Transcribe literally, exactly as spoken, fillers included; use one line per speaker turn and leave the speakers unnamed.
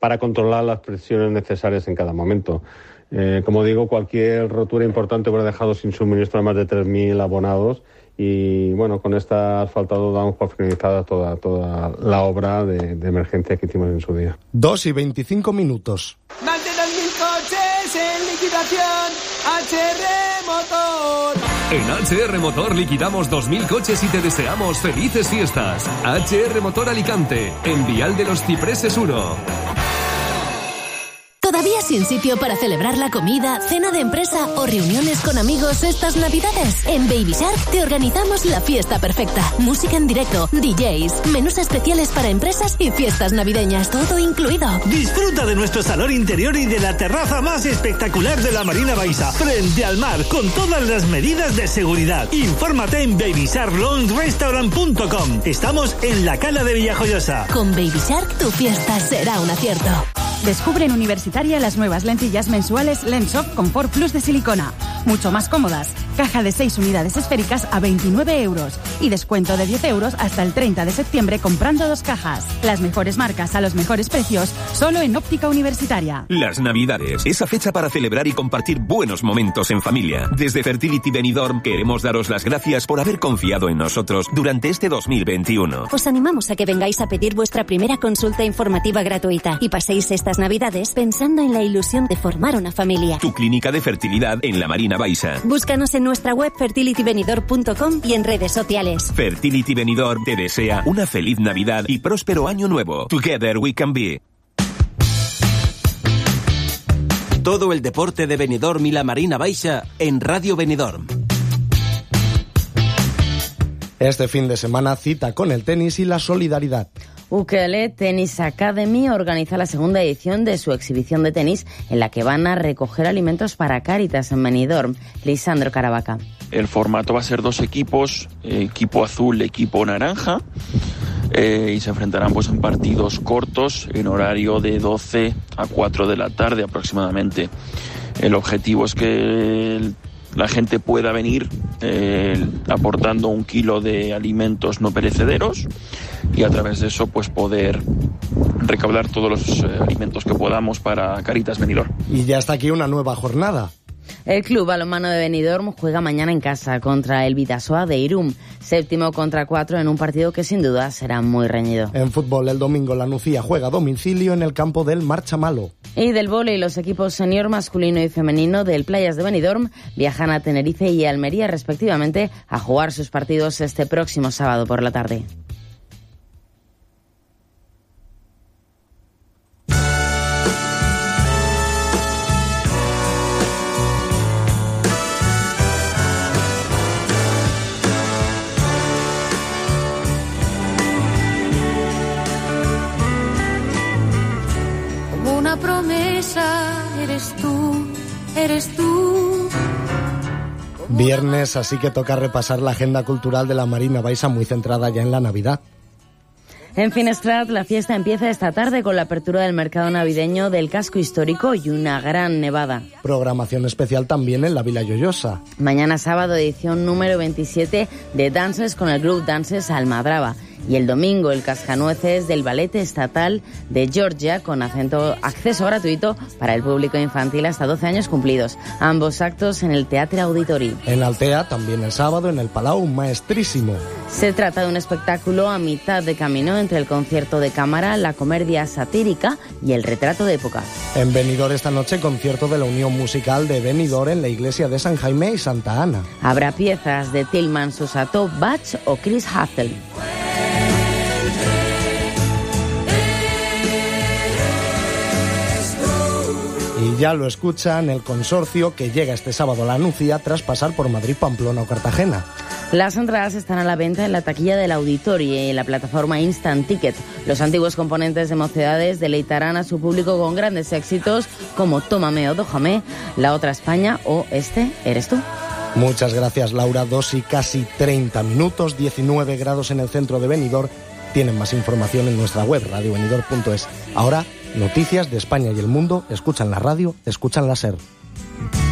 para controlar las presiones necesarias en cada momento. Eh, como digo, cualquier rotura importante hubiera dejado sin suministro a más de tres mil abonados y, bueno, con esta asfaltado damos por finalizada toda, toda la obra de, de emergencia que hicimos en su día.
Dos y veinticinco minutos.
Más de dos mil coches en liquidación, H R Motor.
En H R Motor liquidamos dos mil coches y te deseamos felices fiestas. H R Motor Alicante, en Vial de los Cipreses uno.
¿Todavía sin sitio para celebrar la comida, cena de empresa o reuniones con amigos estas Navidades? En Baby Shark te organizamos la fiesta perfecta. Música en directo, D Js, menús especiales para empresas y fiestas navideñas, todo incluido.
Disfruta de nuestro salón interior y de la terraza más espectacular de la Marina Baixa, frente al mar, con todas las medidas de seguridad. Infórmate en baby shark lounge restaurant punto com. Estamos en la Cala de Villajoyosa.
Con Baby Shark tu fiesta será un acierto.
Descubre en Universitaria las nuevas lentillas mensuales Lensoft Comfort Plus de silicona. Mucho más cómodas. Caja de seis unidades esféricas a veintinueve euros. Y descuento de diez euros hasta el treinta de septiembre comprando dos cajas. Las mejores marcas a los mejores precios, solo en Óptica Universitaria.
Las Navidades, esa fecha para celebrar y compartir buenos momentos en familia. Desde Fertility Benidorm queremos daros las gracias por haber confiado en nosotros durante este dos mil veintiuno.
Os animamos a que vengáis a pedir vuestra primera consulta informativa gratuita y paséis estas Navidades pensando en la ilusión de formar una familia.
Tu clínica de fertilidad en la Marina Baixa.
Búscanos en nuestra web fertility benidorm punto com y en redes sociales.
Fertility Benidorm te desea una feliz Navidad y próspero año nuevo. Together we can be.
Todo el deporte de Benidorm y la Marina Baixa en Radio Benidorm.
Este fin de semana cita con el tenis y la solidaridad.
Ukele Tennis Academy organiza la segunda edición de su exhibición de tenis en la que van a recoger alimentos para Cáritas en Benidorm. Lisandro Caravaca.
El formato va a ser dos equipos, equipo azul, equipo naranja, eh, y se enfrentarán pues en partidos cortos en horario de doce a cuatro de la tarde aproximadamente. El objetivo es que el la gente pueda venir eh, aportando un kilo de alimentos no perecederos y a través de eso pues poder recaudar todos los eh, alimentos que podamos para Cáritas Benidorm.
Y ya está aquí una nueva jornada.
El Club Balonmano de Benidorm juega mañana en casa contra el Bidasoa de Irún, séptimo contra cuatro en un partido que sin duda será muy reñido.
En fútbol, el domingo la Nucía juega a domicilio en el campo del Marchamalo.
Y del vóley, los equipos senior masculino y femenino del Playas de Benidorm viajan a Tenerife y Almería respectivamente a jugar sus partidos este próximo sábado por la tarde.
Promesa, eres tú, eres tú.
Viernes, así que toca repasar la agenda cultural de la Marina Baixa, muy centrada ya en la Navidad.
En Finestrat, la fiesta empieza esta tarde con la apertura del mercado navideño del casco histórico y una gran nevada.
Programación especial también en la Vila Lloyosa.
Mañana sábado, edición número veintisiete de Dances con el Group Dances Almadraba. Y el domingo, el cascanueces del Ballet Estatal de Georgia, con acento, acceso gratuito para el público infantil hasta doce años cumplidos. Ambos actos en el Teatre Auditori.
En Altea, también el sábado, en el Palau Maestrísimo.
Se trata de un espectáculo a mitad de camino entre el concierto de cámara, la comedia satírica y el retrato de época.
En Benidorm esta noche, concierto de la Unión Musical de Benidorm en la iglesia de San Jaime y Santa Ana.
Habrá piezas de Tillman Susato, Bach o Chris Hassel.
Y ya lo escuchan, el consorcio que llega este sábado a la Nucía tras pasar por Madrid, Pamplona o Cartagena.
Las entradas están a la venta en la taquilla del Auditori y en la plataforma Instant Ticket. Los antiguos componentes de Mocedades deleitarán a su público con grandes éxitos como Tómame o Dójame, La Otra España o Este Eres Tú.
Muchas gracias, Laura. Dos y casi treinta minutos, diecinueve grados en el centro de Benidorm. Tienen más información en nuestra web, radio benidorm punto es. Ahora, noticias de España y el mundo. Escuchan la radio, escuchan la SER.